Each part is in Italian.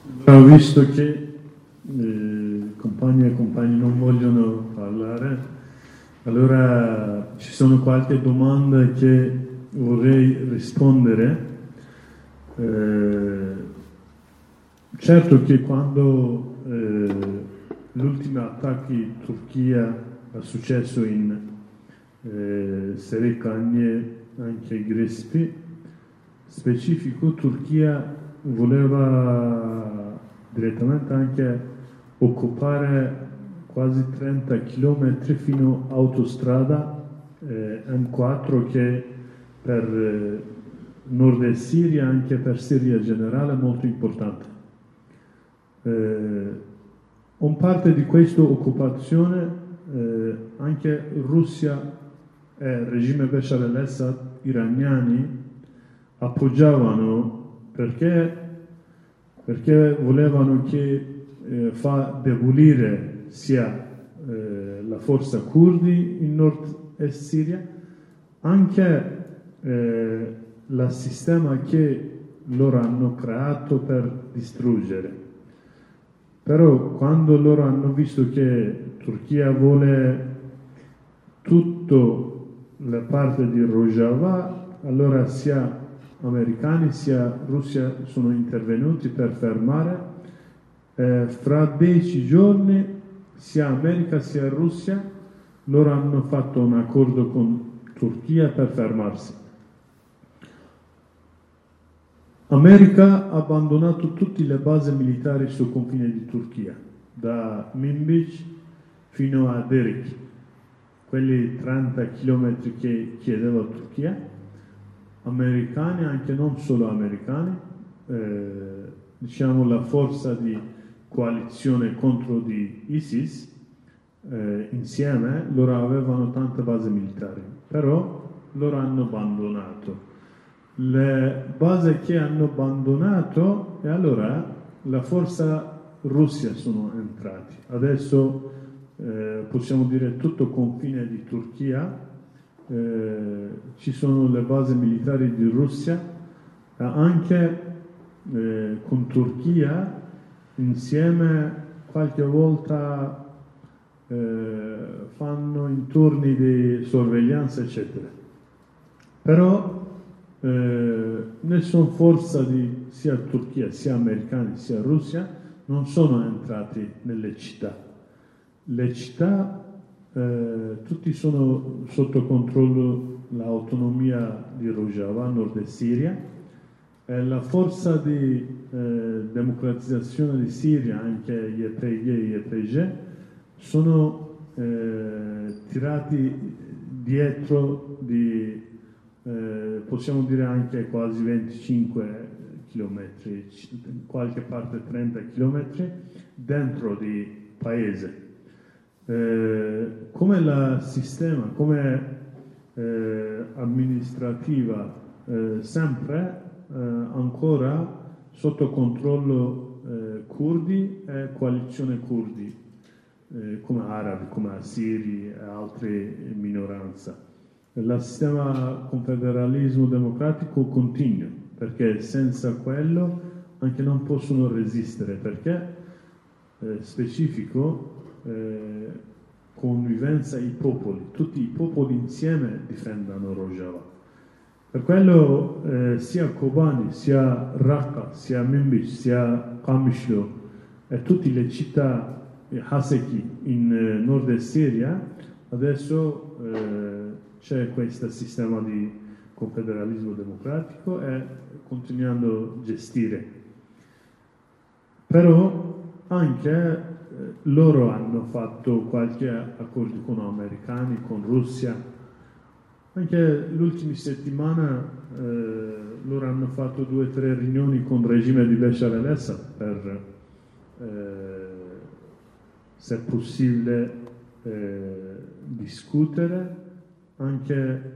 Ho visto che compagni e compagni non vogliono parlare, allora ci sono qualche domanda che vorrei rispondere. Certo che quando l'ultimo attacco in Turchia è successo in Serikanye, anche Grespi, specifico, Turchia voleva direttamente anche occupare quasi 30 km fino a autostrada M4 che per nord e Siria, anche per Siria generale, è molto importante. Un parte di questa occupazione anche Russia e il regime Bashar al-Assad iraniani appoggiavano perché volevano che fa debolire sia la forza curdi in nord-est Siria, anche il sistema che loro hanno creato per distruggere. Però quando loro hanno visto che Turchia vuole tutta la parte di Rojava, allora sia americani sia Russia sono intervenuti per fermare. Fra 10 giorni sia America sia Russia loro hanno fatto un accordo con Turchia per fermarsi. America ha abbandonato tutte le basi militari sul confine di Turchia, da Minbic fino a Derik, quelli 30 km che chiedeva Turchia. Americani, anche non solo americani, diciamo la forza di coalizione contro di ISIS, insieme loro avevano tante basi militari, però loro hanno abbandonato. Le basi che hanno abbandonato e allora la forza Russia sono entrati. Adesso possiamo dire tutto confine di Turchia, ci sono le basi militari di Russia, anche con Turchia insieme qualche volta fanno in turni di sorveglianza eccetera. Però nessuna forza di sia Turchia sia americani sia Russia non sono entrati nelle città. Le città tutti sono sotto controllo l'autonomia di Rojava, nord e Siria, e la forza di democratizzazione di Siria, anche YPG e YPG, sono tirati dietro di possiamo dire anche quasi 25 km, qualche parte 30 km dentro di paese. Come la sistema, come amministrativa, sempre ancora sotto controllo curdi e coalizione curdi, come arabi, come assiri e altre minoranze. Il sistema confederalismo democratico continua, perché senza quello anche non possono resistere, perché specifico convivenza i popoli, tutti i popoli insieme difendano Rojava. Per quello sia Kobani, sia Raqqa, sia Minbic, sia Qamishlo e tutte le città Haseki in nord Siria adesso c'è questo sistema di confederalismo democratico e continuando a gestire. Però anche loro hanno fatto qualche accordo con gli americani, con Russia. Anche l'ultima settimana loro hanno fatto 2 o 3 riunioni con il regime di Bashar al-Assad per, se possibile, discutere, anche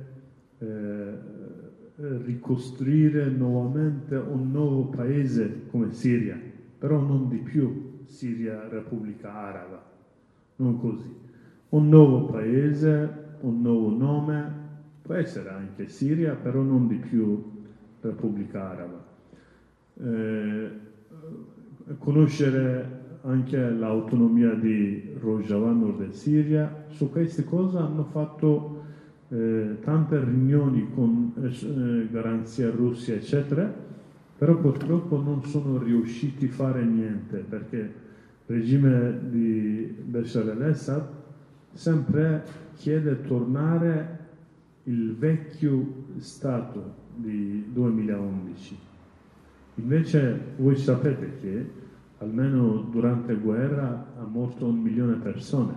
ricostruire nuovamente un nuovo paese come Siria, però non di più Siria Repubblica Araba, non così. Un nuovo paese, un nuovo nome, può essere anche Siria, però non di più Repubblica Araba. conoscere anche l'autonomia di Rojava, nord del Siria. Su queste cose hanno fatto tante riunioni con garanzia Russia, eccetera, però purtroppo non sono riusciti a fare niente perché il regime di Bashar al-Assad sempre chiede di tornare il vecchio stato di 2011. Invece voi sapete che almeno durante la guerra ha morto 1 milione di persone,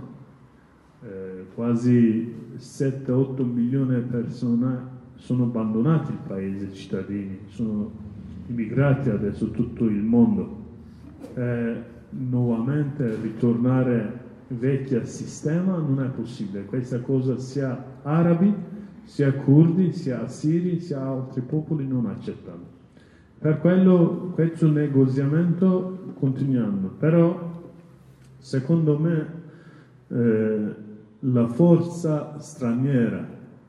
quasi 7-8 milioni di persone sono abbandonati il paese, cittadini, sono immigrati adesso tutto il mondo. Nuovamente ritornare vecchio sistema non è possibile. Questa cosa sia arabi, sia curdi, sia assiri, sia altri popoli non accettano. Per quello questo negoziamento continuando, però secondo me la forza straniera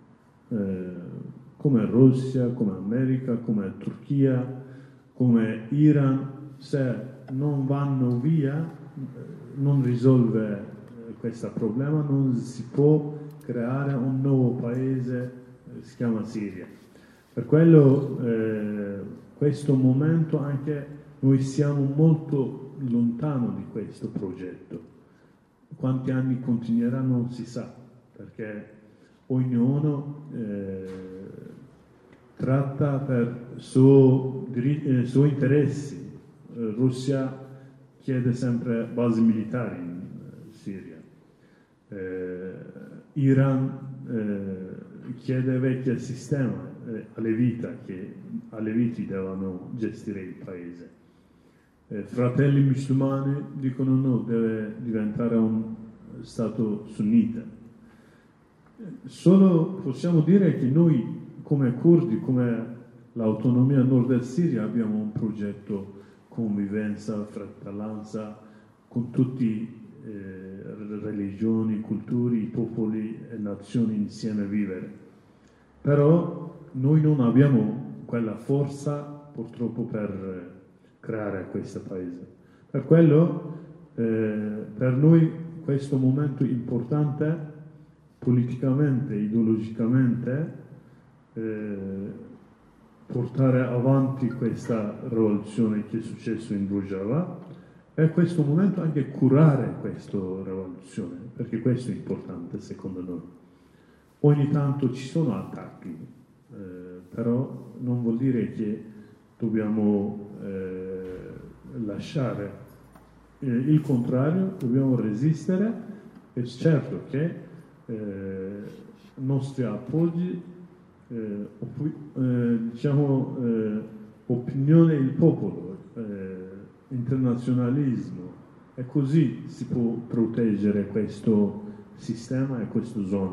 come Russia, come America, come Turchia, come Iran, se non vanno via non risolve questo problema, non si può creare un nuovo paese, si chiama Siria. Per quello questo momento anche noi siamo molto lontano di questo progetto. Quanti anni continuerà non si sa, perché ognuno tratta per suoi interessi. Russia chiede sempre basi militari in Siria. Iran chiede vecchio sistema, che aleviti devono gestire il paese. Fratelli musulmani dicono no, deve diventare un stato sunnita. Solo possiamo dire che noi come curdi, come l'autonomia nord del Siria, abbiamo un progetto convivenza, fratellanza con tutte religioni, culture, popoli e nazioni insieme vivere. Però noi non abbiamo quella forza purtroppo per creare questo paese. Per quello per noi questo momento importante politicamente, ideologicamente, portare avanti questa rivoluzione che è successa in Rojava e in questo momento anche curare questa rivoluzione, perché questo è importante secondo noi. Ogni tanto ci sono attacchi, però non vuol dire che dobbiamo lasciare, il contrario, dobbiamo resistere e certo che i nostri appoggi, opinione del popolo, internazionalismo, e così si può proteggere questo sistema e questa zona.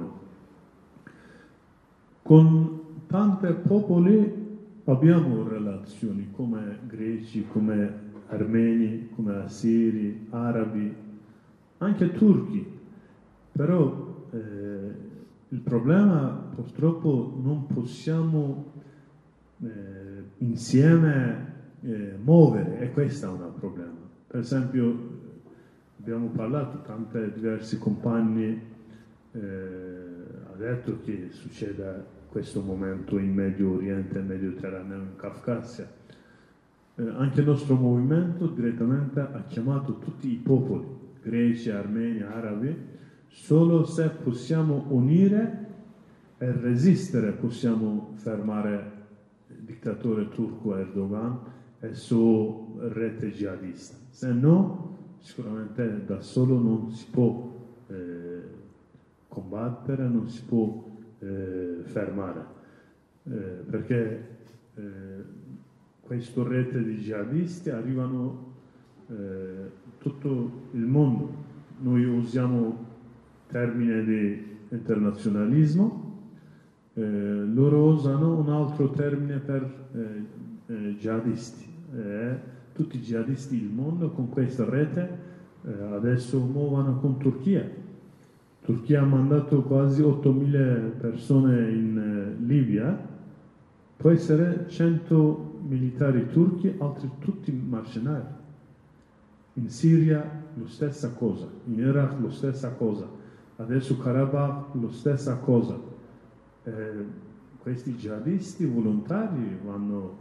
Con tanti popoli abbiamo relazioni come greci, come armeni, come assiri, arabi, anche turchi, però il problema purtroppo non possiamo insieme muovere e questo è un problema. Per esempio abbiamo parlato, tante diversi compagni ha detto che succede questo momento in Medio Oriente, Mediterraneo, in Caucasia. Anche il nostro movimento direttamente ha chiamato tutti i popoli, greci, armeni, arabi, solo se possiamo unire e resistere possiamo fermare il dittatore turco Erdogan e il suo rete jihadista. Se no, sicuramente da solo non si può combattere, non si può fermare, perché questa rete di jihadisti arrivano tutto il mondo. Noi usiamo termine di internazionalismo, loro usano un altro termine per jihadisti. Tutti i jihadisti del mondo con questa rete adesso muovono con Turchia. Turchia ha mandato quasi 8.000 persone in Libia, può essere 100 militari turchi, altri tutti mercenari. In Siria la stessa cosa, in Iraq la stessa cosa, adesso Karabakh la stessa cosa. Questi jihadisti volontari vanno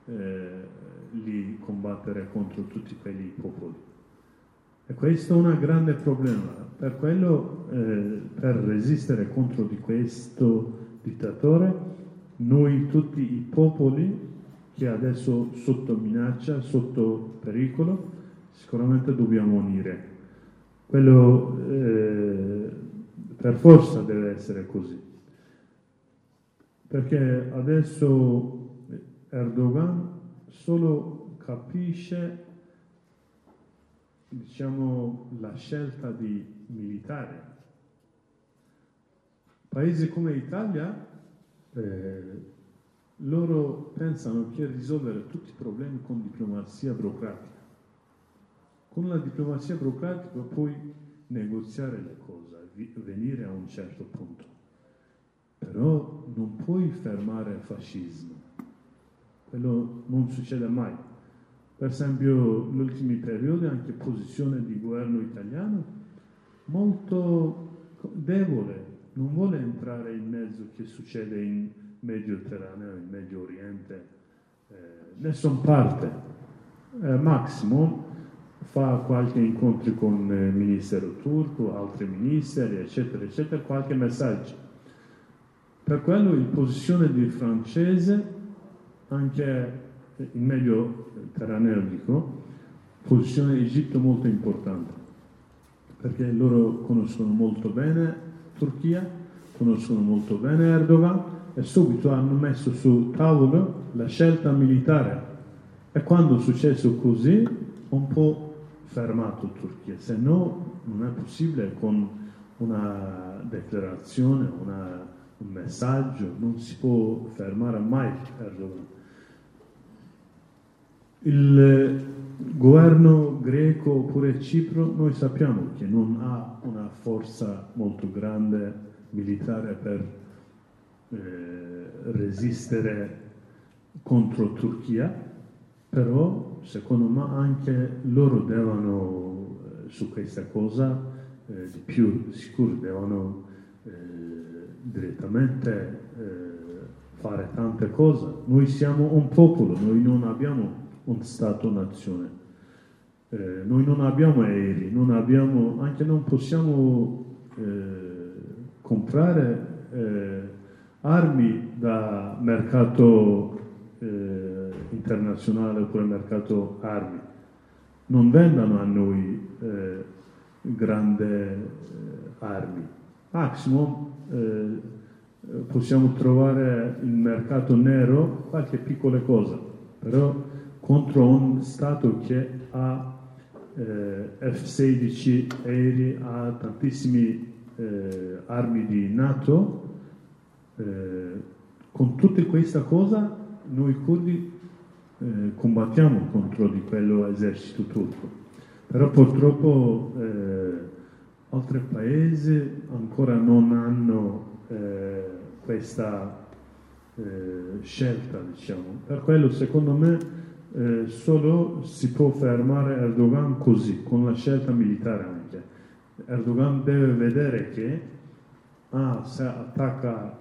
lì a combattere contro tutti quei popoli. E questo è un grande problema. Per quello, per resistere contro di questo dittatore, noi tutti i popoli che adesso sotto minaccia, sotto pericolo, sicuramente dobbiamo unire. Quello per forza deve essere così. Perché adesso Erdogan solo capisce, diciamo, la scelta di militare. Paesi come l'Italia, loro pensano che risolvere tutti i problemi con diplomazia burocratica. Con la diplomazia burocratica puoi negoziare le cose, venire a un certo punto. Però non puoi fermare il fascismo. Quello non succede mai. Per esempio, negli ultimi periodi anche posizione di governo italiano molto debole, non vuole entrare in mezzo che succede in Mediterraneo, in Medio Oriente, nessuna parte. Massimo fa qualche incontro con il ministero turco, altri ministeri, eccetera, eccetera, qualche messaggio. Per quello la posizione di francese, anche in Mediterraneo dico, posizione Egitto molto importante, perché loro conoscono molto bene Turchia, conoscono molto bene Erdogan e subito hanno messo sul tavolo la scelta militare. E quando è successo così, un po' fermato Turchia, se no non è possibile con una dichiarazione, un messaggio, non si può fermare mai Erdogan. Il governo greco oppure Cipro, noi sappiamo che non ha una forza molto grande militare per resistere contro Turchia, però secondo me anche loro devono su questa cosa di più sicuro, devono direttamente fare tante cose. Noi siamo un popolo, noi non abbiamo un Stato-nazione, noi non abbiamo aerei, non possiamo comprare armi da mercato internazionale oppure mercato armi. Non vendono a noi grandi armi. Maximum possiamo trovare il mercato nero qualche piccola cosa, però contro un Stato che ha F-16 aerei, ha tantissime armi di NATO, con tutte queste cose noi curdi combattiamo contro di quello esercito turco. Però purtroppo altri paesi ancora non hanno questa scelta, diciamo. Per quello secondo me solo si può fermare Erdogan così, con la scelta militare anche. Erdogan deve vedere che se attacca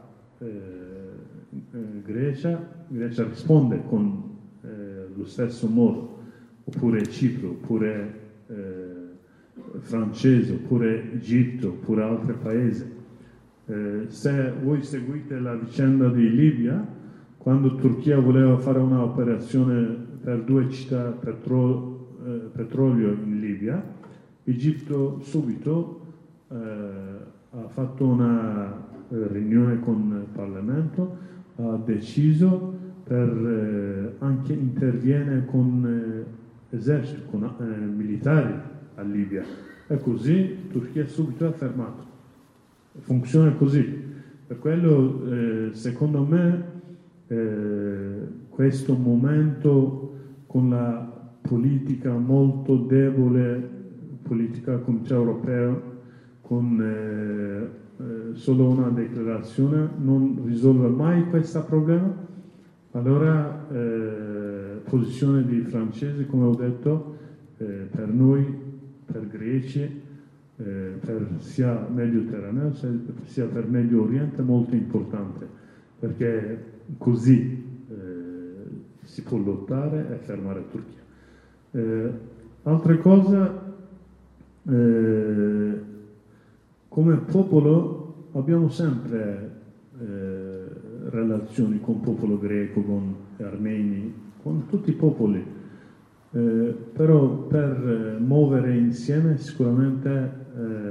Grecia risponde con lo stesso modo, oppure Cipro, oppure francese, oppure Egitto, oppure altri paesi. Se voi seguite la vicenda di Libia, quando Turchia voleva fare un'operazione per 2 città petrolio in Libia, Egitto subito ha fatto una riunione con il Parlamento, ha deciso per anche interviene con esercito, con militari a Libia, e così Turchia subito ha fermato. Funziona così. Per quello secondo me questo momento con la politica molto debole, politica comunitaria europea, con solo una dichiarazione non risolve mai questo problema. Allora posizione di francesi, come ho detto, per noi, per greci, per sia Mediterraneo sia per Medio Oriente molto importante, perché così si può lottare e fermare Turchia. Altra cosa, come popolo abbiamo sempre relazioni con il popolo greco, con gli armeni, con tutti i popoli, però per muovere insieme sicuramente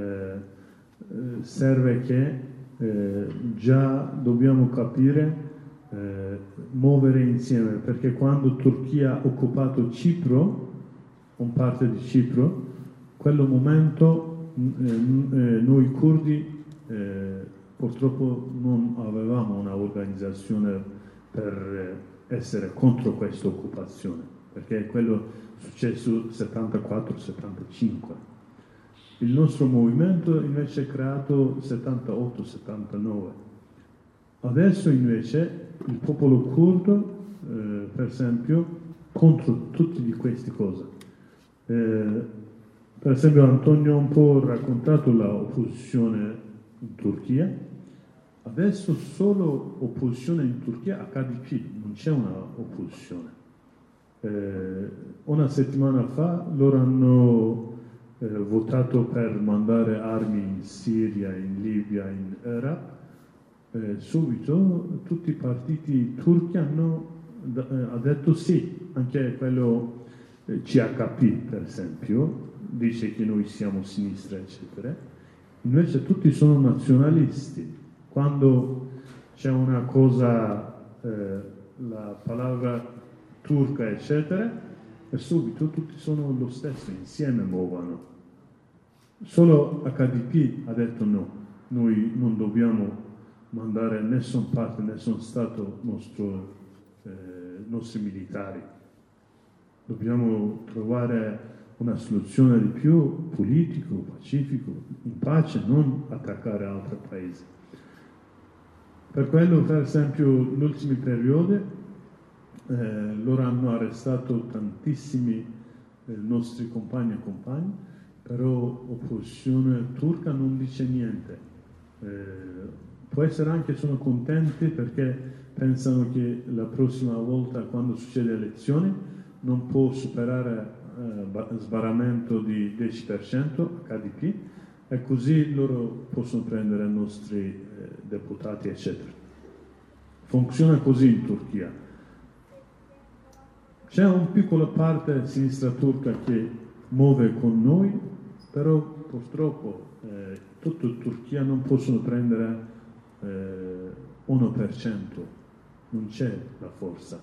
serve che già dobbiamo capire muovere insieme, perché quando Turchia ha occupato Cipro, un parte di Cipro, quello momento noi curdi purtroppo non avevamo una organizzazione per essere contro questa occupazione, perché quello è successo 74-75. Il nostro movimento invece è creato 78-79. Adesso invece il popolo curdo, per esempio, contro tutte di queste cose. Per esempio Antonio ha un po' raccontato l'opposizione in Turchia. Adesso solo opposizione in Turchia a KDP, non c'è una opposizione. Una settimana fa loro hanno votato per mandare armi in Siria, in Libia, in Iraq. Subito tutti i partiti turchi hanno detto sì, anche quello CHP per esempio dice che noi siamo sinistra eccetera, invece tutti sono nazionalisti. Quando c'è una cosa, la parola turca eccetera, e subito tutti sono lo stesso, insieme muovono. Solo HDP ha detto no, noi non dobbiamo mandare nessun parte, nessun Stato nostri militari. Dobbiamo trovare una soluzione di più politico, pacifico, in pace, non attaccare altri paesi. Per quello, per esempio, l'ultimo periodo loro hanno arrestato tantissimi nostri compagni e compagni, però l'opposizione turca non dice niente. Può essere anche sono contenti perché pensano che la prossima volta quando succede elezioni non può superare sbarramento di 10% HDP e così loro possono prendere i nostri deputati eccetera. Funziona così in Turchia. C'è una piccola parte sinistra turca che muove con noi, però purtroppo tutta Turchia non possono prendere 1%, non c'è la forza.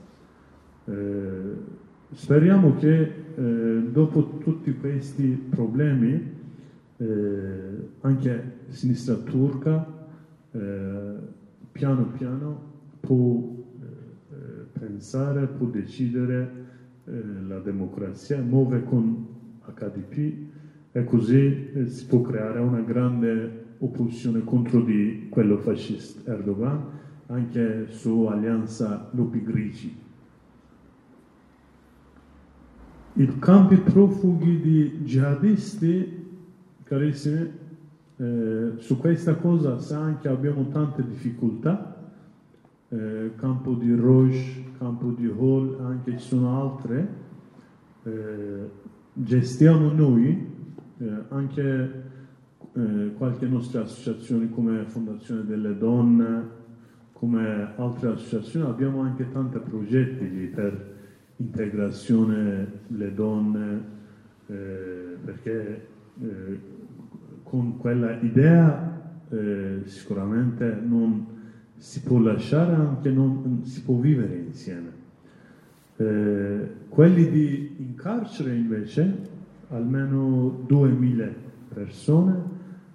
Speriamo che dopo tutti questi problemi anche sinistra turca piano piano può pensare, può decidere la democrazia, muove con HDP e così si può creare una grande opposizione contro di quello fascista Erdogan, anche su alleanza lupi grigi. I campi profughi di jihadisti, carissimi, su questa cosa sa anche abbiamo tante difficoltà. Campo di Roj, campo di Hol, anche ci sono altre. Gestiamo noi anche qualche nostra associazione come Fondazione delle Donne, come altre associazioni, abbiamo anche tanti progetti lì per integrazione delle donne, perché con quella idea sicuramente non si può lasciare, anche non si può vivere insieme. Quelli in carcere invece, almeno 2000 persone,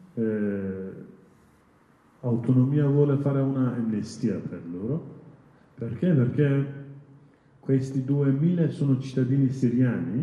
Autonomia vuole fare una amnistia per loro. Perché? Perché questi 2000 sono cittadini siriani,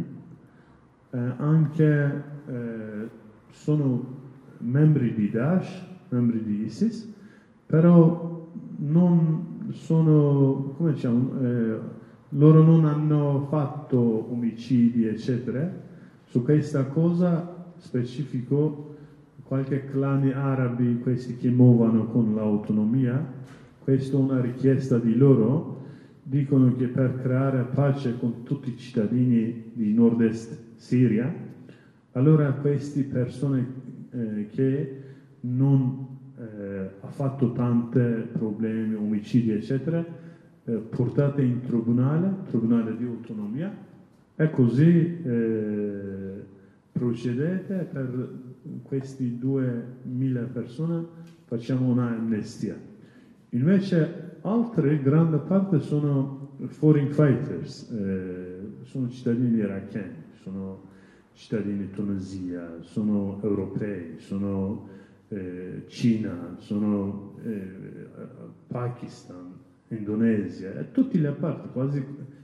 anche sono membri di Daesh, membri di ISIS, però non sono, come diciamo, loro non hanno fatto omicidi, eccetera, su questa cosa specifico, qualche clan arabi, questi che muovono con l'autonomia, questa è una richiesta di loro, dicono che per creare pace con tutti i cittadini di nord-est Siria, allora queste persone che non ha fatto tanti problemi, omicidi eccetera, portate in tribunale di autonomia, e così procedete per questi 2000 persone, facciamo un'amnistia. Invece altre grande parte sono foreign fighters, sono cittadini iracheni, sono cittadini di Tunisia, sono europei, sono Cina, sono Pakistan, Indonesia, e tutte le parti, quasi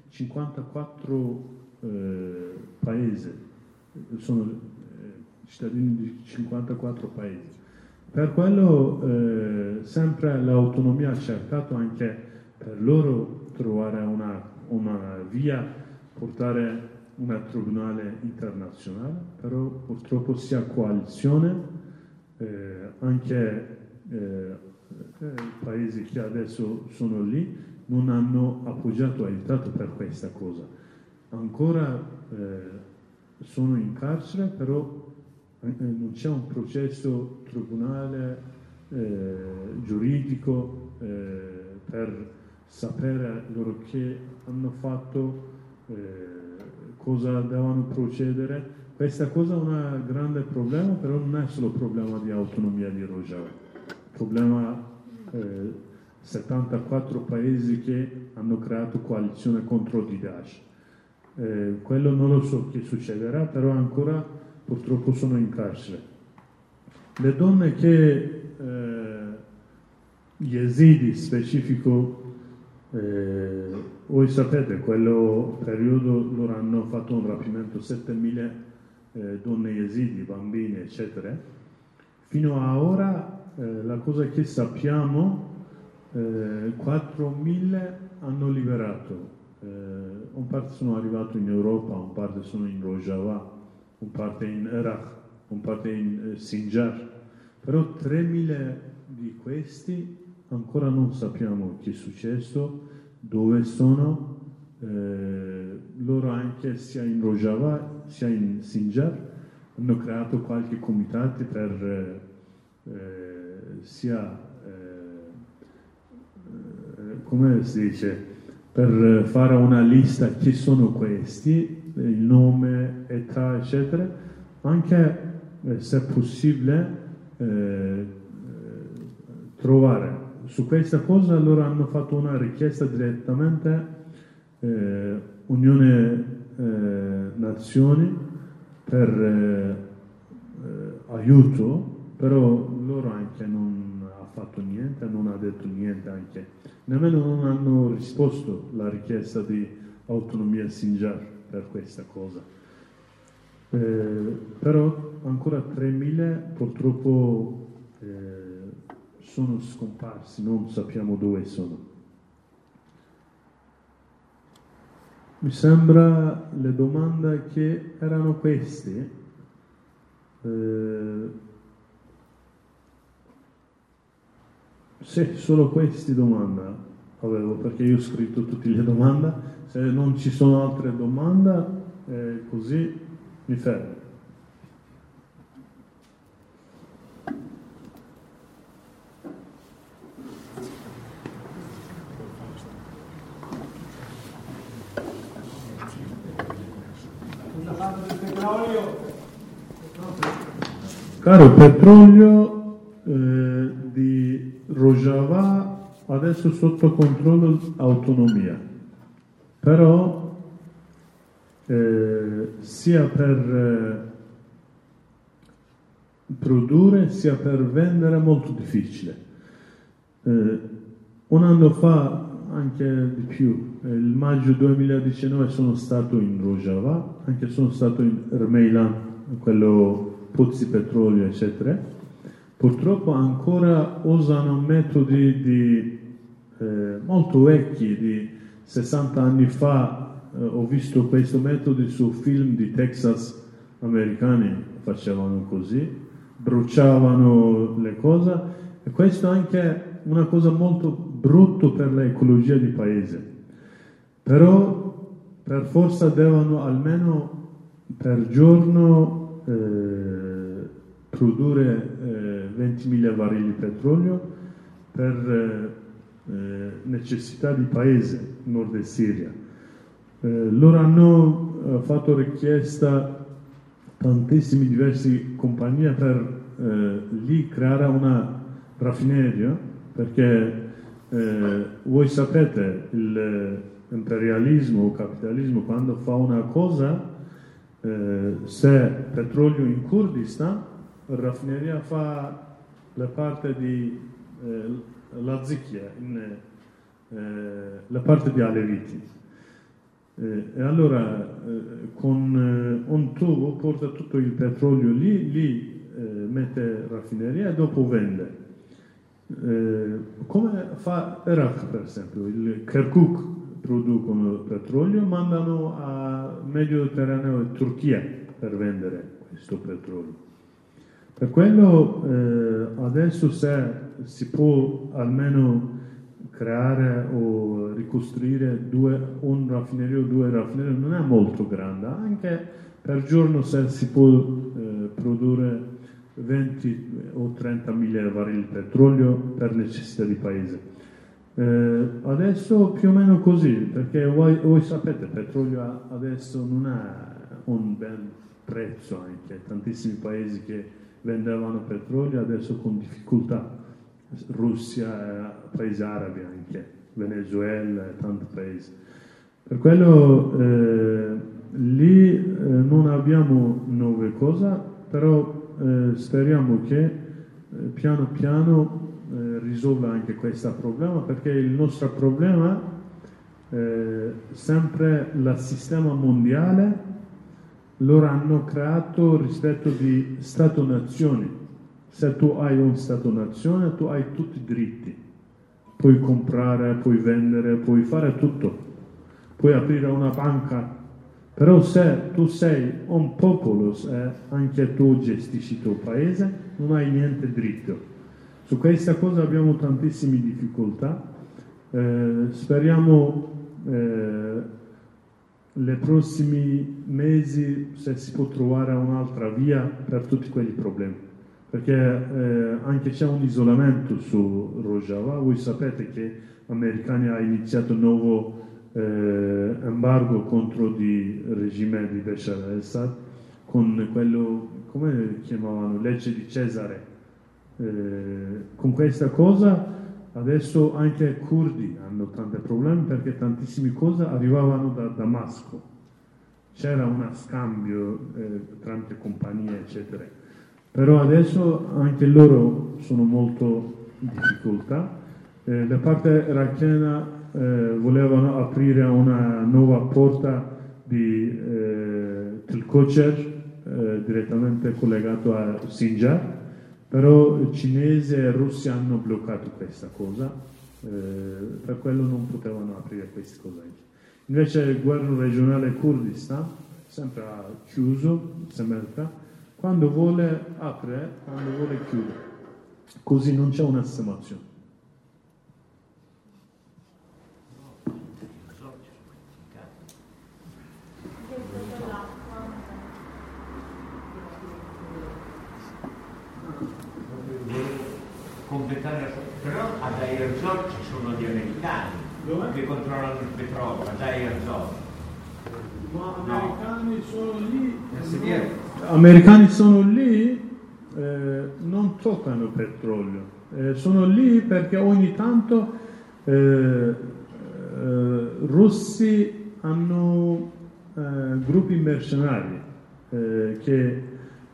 54 paesi, sono cittadini di 54 paesi. Per quello sempre l'autonomia ha cercato anche per loro trovare una via, portare un tribunale internazionale, però purtroppo sia coalizione, anche paesi che adesso sono lì, non hanno appoggiato, aiutato per questa cosa. Ancora sono in carcere, però non c'è un processo tribunale giuridico per sapere loro che hanno fatto, cosa devono procedere. Questa cosa è un grande problema, però non è solo problema di autonomia di Rojava, problema 74 paesi che hanno creato coalizione contro il Daesh. Quello non lo so che succederà, però ancora purtroppo sono in carcere. Le donne che gli esidi specifico, voi sapete, quello periodo loro hanno fatto un rapimento 7.000 donne esidi, bambini eccetera. Fino a ora la cosa che sappiamo, 4.000 hanno liberato, un parte sono arrivati in Europa, un parte sono in Rojava, un parte in Iraq, un parte in Sinjar, però 3.000 di questi ancora non sappiamo che è successo, dove sono. Loro anche sia in Rojava sia in Sinjar hanno creato qualche comitato per sia come si dice, per fare una lista chi sono questi, il nome, età eccetera, anche se è possibile trovare su questa cosa. Loro hanno fatto una richiesta direttamente Unione Nazioni per aiuto, però loro anche non ha fatto niente, non ha detto niente, anche nemmeno non hanno risposto alla richiesta di autonomia Sinjar per questa cosa. Però ancora 3.000 purtroppo sono scomparsi, non sappiamo dove sono. Mi sembra le domande che erano queste. Se solo queste domande avevo, perché io ho scritto tutte le domande. Se non ci sono altre domande, così mi fermo. Caro, petrolio di Rojava adesso sotto controllo autonomia, però sia per produrre sia per vendere è molto difficile. Un anno fa, anche di più, il maggio 2019 sono stato in Rojava, anche sono stato in Ermeilan, quello pozzi petrolio eccetera. Purtroppo ancora usano metodi molto vecchi, di 60 anni fa. Ho visto questo metodo su film di Texas americani facevano così, bruciavano le cose, e questo è anche una cosa molto brutta per l'ecologia di paese. Però per forza devono almeno per giorno produrre 20.000 barili di petrolio per necessità di paese nord Siria. Loro hanno fatto richiesta tantissime diverse compagnie per lì creare una raffineria, perché voi sapete l'imperialismo o capitalismo quando fa una cosa, se petrolio in Kurdistan, la raffineria fa la parte di Lazikya, la parte di Aleviti. E allora con un tubo porta tutto il petrolio lì mette raffineria e dopo vende. Come fa Iraq per esempio, il Kirkuk producono petrolio, mandano a Mediterraneo e Turchia per vendere questo petrolio. Per quello adesso se si può almeno creare o ricostruire un raffineria o due raffinerie non è molto grande, anche per giorno se si può produrre 20 o 30 mila barili di petrolio per necessità di paese. Adesso più o meno così, perché voi sapete il petrolio adesso non ha un bel prezzo, anche tantissimi paesi che vendevano petrolio adesso con difficoltà. Russia, paesi arabi anche, Venezuela e tanti paesi. Per quello lì non abbiamo nuove cose, però speriamo che piano piano risolva anche questo problema, perché il nostro problema è sempre il sistema mondiale, loro hanno creato rispetto di Stato-nazione. Se tu hai un Stato-nazione, tu hai tutti i diritti. Puoi comprare, puoi vendere, puoi fare tutto. Puoi aprire una banca. Però se tu sei un popolo e anche tu gestisci il tuo paese, non hai niente diritto. Su questa cosa abbiamo tantissime difficoltà. Speriamo nei prossimi mesi se si può trovare un'altra via per tutti quei problemi. Perché anche c'è un isolamento su Rojava. Voi sapete che gli americani hanno iniziato un nuovo embargo contro il regime di Bashar al-Assad con quello, come chiamavano, legge di Cesare. Con questa cosa adesso anche i curdi hanno tanti problemi perché tantissime cose arrivavano da Damasco. C'era uno scambio tramite compagnie, eccetera. Però adesso anche loro sono molto in difficoltà. Da parte irachena volevano aprire una nuova porta di Telkocher direttamente collegato a Sinjar, però cinesi e russi hanno bloccato questa cosa, per quello non potevano aprire queste cose. Invece il governo regionale Kurdistan sempre ha chiuso, sembra. Quando vuole apre, quando vuole chiude. Così non c'è una sistemazione. Completare, però ad Deir ez-Zor ci sono gli americani che controllano il petrolio, a Deir ez-Zor. Ma americani sono lì. Americani sono lì, non toccano petrolio, sono lì perché ogni tanto russi hanno gruppi mercenari che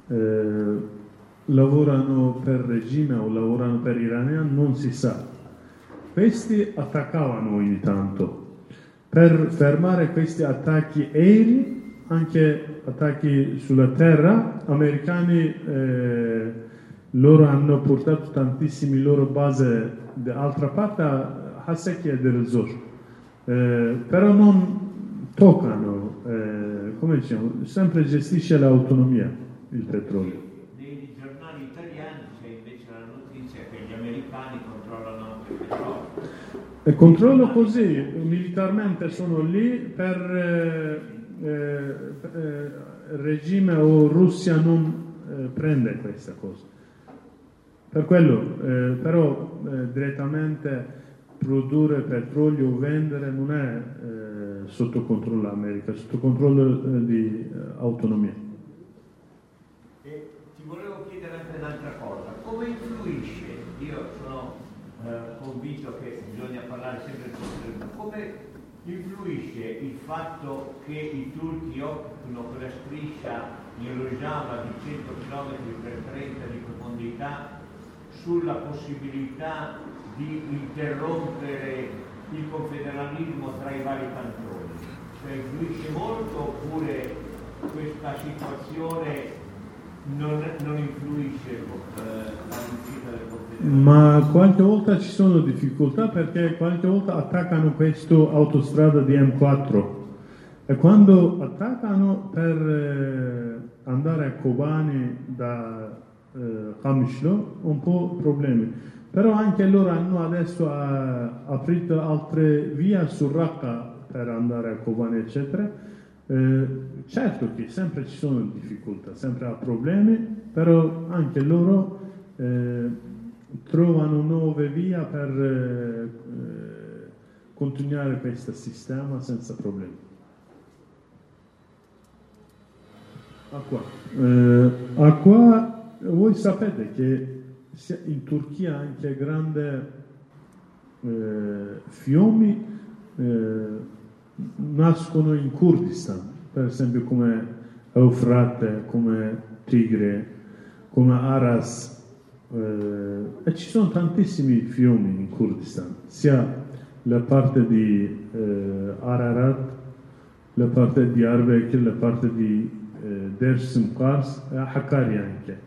lavorano per il regime o lavorano per gli iraniani, non si sa. Questi attaccavano ogni tanto. Per fermare questi attacchi aerei, anche attacchi sulla terra, americani loro hanno portato tantissime loro basi dall'altra parte a Haseki e Deir ez-Zor, però non toccano come diciamo, sempre gestisce l'autonomia il petrolio. Nei giornali italiani c'è invece la notizia che gli americani controllano anche il petrolio. E controllo così, militarmente sono lì per il regime o Russia non prende questa cosa. Per quello, però direttamente produrre petrolio o vendere non è sotto controllo dell'America, è sotto controllo di autonomia. E ti volevo chiedere anche un'altra cosa, come influisce, io sono convinto che bisogna parlare sempre di come influisce il fatto che i turchi occupino quella striscia in Rojava di 100 km per 30 di profondità sulla possibilità di interrompere il confederalismo tra i vari cantoni? Cioè influisce molto oppure questa situazione non influisce la riuscita del confederalismo? Ma qualche volta ci sono difficoltà perché qualche volta attaccano questa autostrada di M4 e quando attaccano per andare a Kobani da Qamishlo un po' problemi, però anche loro hanno adesso aprito altre vie su Raqqa per andare a Kobani eccetera. Certo che sempre ci sono difficoltà, sempre ha problemi, però anche loro trovano nuove vie per continuare questo sistema senza problemi. Acqua, voi sapete che in Turchia anche grandi fiumi nascono in Kurdistan, per esempio come Eufrate, come Tigre, come Aras, e ci sono tantissimi fiumi in Kurdistan, sia la parte di Ararat, la parte di Arbekir, la parte di Dersim Kars e Hakkari anche.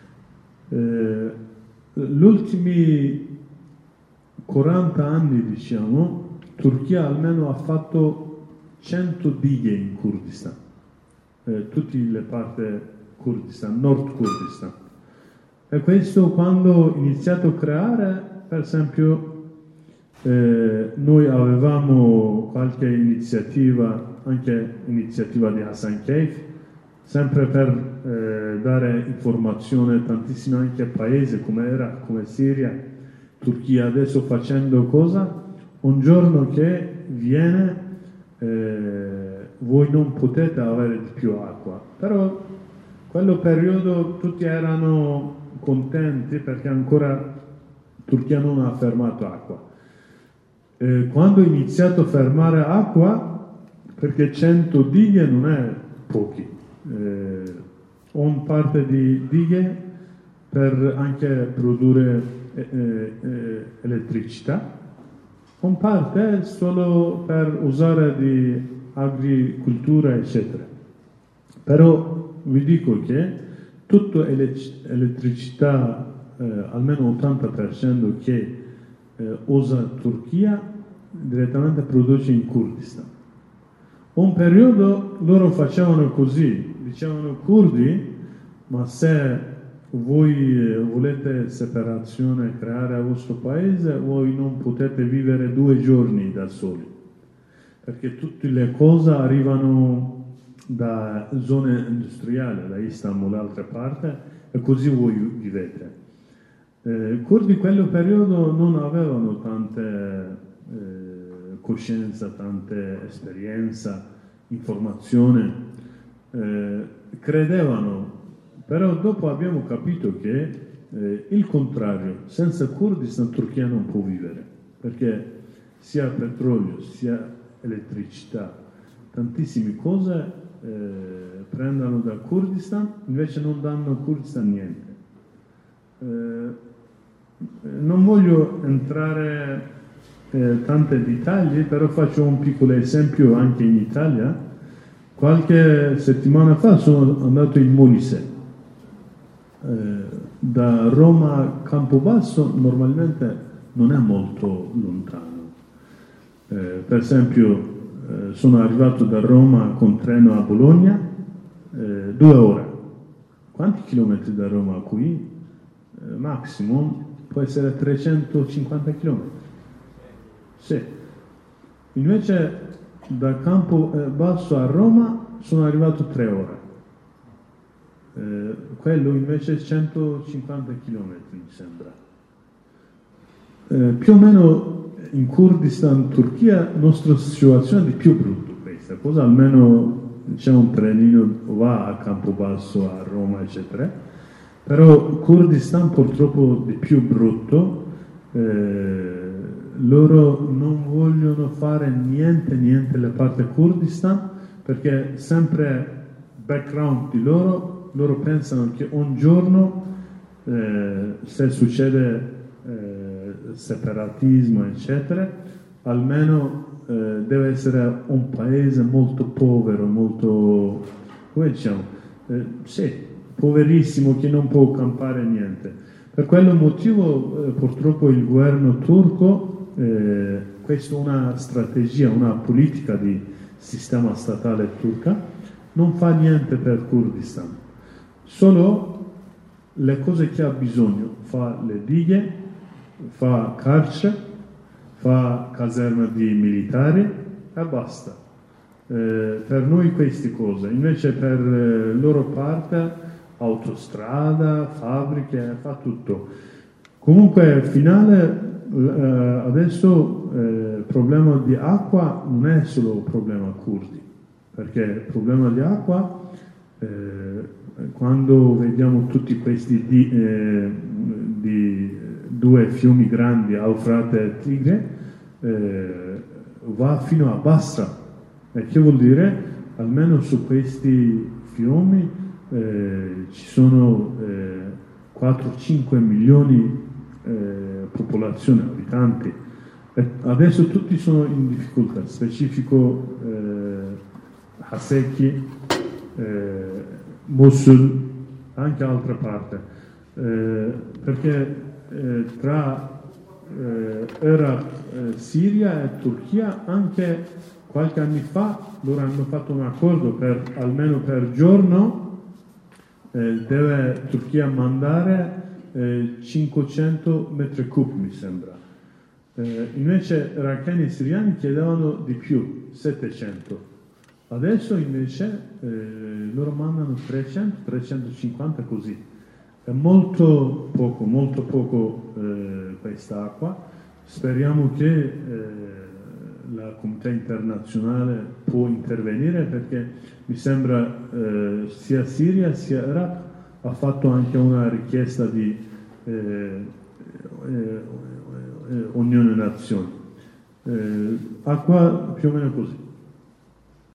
Gli ultimi 40 anni, diciamo, Turchia almeno ha fatto 100 dighe in Kurdistan, tutte le parti Kurdistan, Nord Kurdistan. E questo quando ho iniziato a creare, per esempio, noi avevamo qualche iniziativa, anche iniziativa di Hassan Keif, sempre per dare informazione a tantissimi anche paesi come Iraq, come Siria, Turchia, adesso facendo cosa? Un giorno che viene, voi non potete avere di più acqua, però quello periodo tutti erano contenti perché ancora Turchia non ha fermato acqua. Quando ho iniziato a fermare acqua, perché 100 dighe non è pochi, un parte di dighe per anche produrre elettricità, un parte solo per usare di agricoltura eccetera. Però vi dico che tutta elettricità, almeno 80% che usa Turchia, direttamente produce in Kurdistan. Un periodo loro facevano così, dicevano curdi, ma se voi volete separazione, creare il vostro paese, voi non potete vivere 2 giorni da soli, perché tutte le cose arrivano da zone industriali, da Istanbul e altre parti, e così voi vivete. Curdi in quel periodo non avevano tante coscienza, tante esperienza, informazione, credevano, però dopo abbiamo capito che il contrario, senza Kurdistan Turchia non può vivere, perché sia petrolio, sia elettricità, tantissime cose prendono da Kurdistan, invece non danno a Kurdistan niente. Non voglio entrare tanti dettagli, però faccio un piccolo esempio anche in Italia. Qualche settimana fa sono andato in Molise. Da Roma a Campobasso normalmente non è molto lontano. Per esempio sono arrivato da Roma con treno a Bologna, 2 ore. Quanti chilometri da Roma a qui? Maximum può essere 350 chilometri. Sì. Invece da Campobasso a Roma sono arrivato 3 ore. Quello invece 150 chilometri mi sembra. Più o meno in Kurdistan, Turchia, la nostra situazione è di più brutto questa cosa, almeno c'è un trenino va a Campobasso, a Roma, eccetera. Però Kurdistan purtroppo di più brutto, loro non vogliono fare niente la parte Kurdistan, perché sempre background di loro pensano che un giorno se succede separatismo eccetera, almeno deve essere un paese molto povero, molto, come diciamo, sì, poverissimo, che non può campare niente. Per quello motivo purtroppo il governo turco, questa è una strategia, una politica di sistema statale turca, non fa niente per Kurdistan, solo le cose che ha bisogno, fa le dighe, fa carcere, fa caserma di militari e basta. Per noi queste cose, invece per loro parte autostrada, fabbriche, fa tutto. Comunque finale adesso il problema di acqua non è solo un problema curdi, perché il problema di acqua quando vediamo tutti questi due fiumi grandi, Eufrate e Tigre, va fino a Basra. E che vuol dire? Almeno su questi fiumi ci sono 4-5 milioni popolazione, abitanti. E adesso tutti sono in difficoltà, specifico Haseki, Mosul, anche altre parti. Perché tra Iraq, Siria e Turchia anche qualche anno fa loro hanno fatto un accordo per almeno per giorno deve Turchia mandare 500 metri cubi mi sembra, invece iracheni e siriani chiedevano di più, 700. Adesso invece loro mandano 300-350 così. È molto poco questa acqua. Speriamo che la comunità internazionale può intervenire, perché mi sembra sia Siria sia Iraq ha fatto anche una richiesta di Unione Nazioni. Acqua più o meno così.